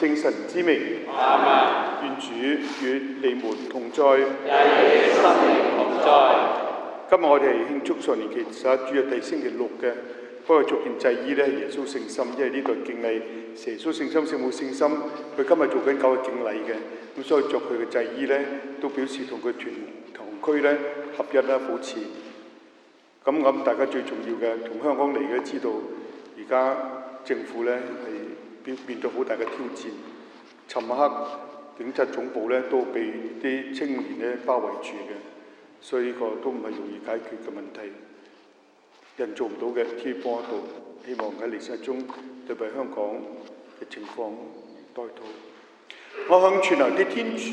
聖神之名。 阿們。 願主與你們同在， 也與你心靈同在。 今日我哋係慶祝常年期11主日第星期六嘅，不過做件祭衣咧，耶穌聖心，因為呢度敬禮耶穌聖心、聖母聖心，佢今日做緊9日敬禮嘅，咁所以着佢嘅祭衣咧，都表示同佢團堂區咧合一啦，保持。咁大家最重要嘅，同香港嚟嘅知道，而家政府咧係面對好大嘅挑戰。尋晚黑警察總部咧都被啲青年咧包圍住嘅，所以呢個都唔係容易解決嘅問題。人做唔到嘅，天幫得到。希望喺歷史中對為香港嘅情況代禱。我向全能的天主，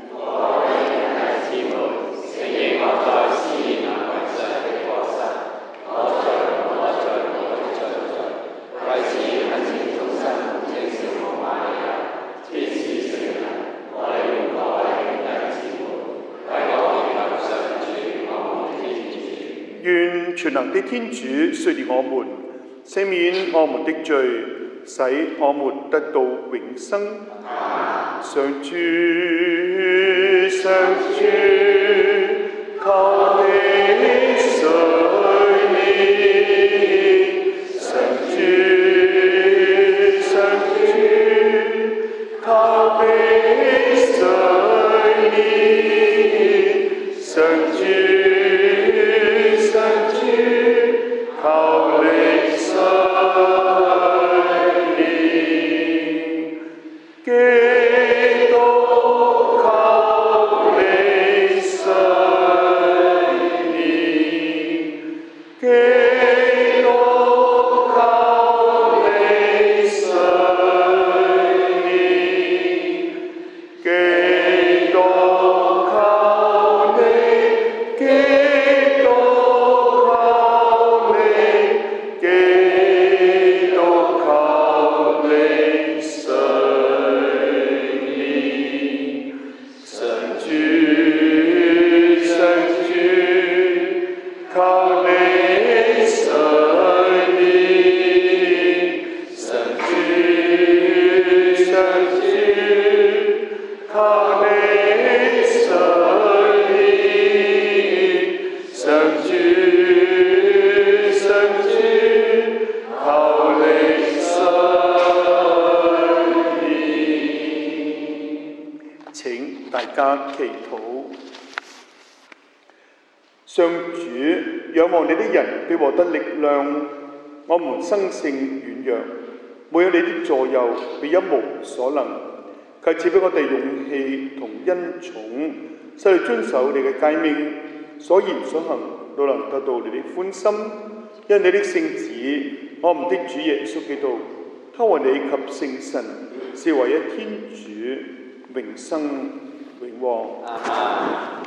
願全能的天主垂憐我們，赦免我們的罪，使我們得到永生。上主，上主，求你垂憐，上主，上主，求你垂憐，上主。上主，仰望你的人必獲得力量，我們生性軟弱，沒有你的助佑，必一無所能。求賜俾我哋勇氣同恩寵，使你遵守你嘅誡命，所言所行都能得到你的歡心。因你的聖子，我們的主耶穌基督，他和你及聖神是唯一天主，永生永王。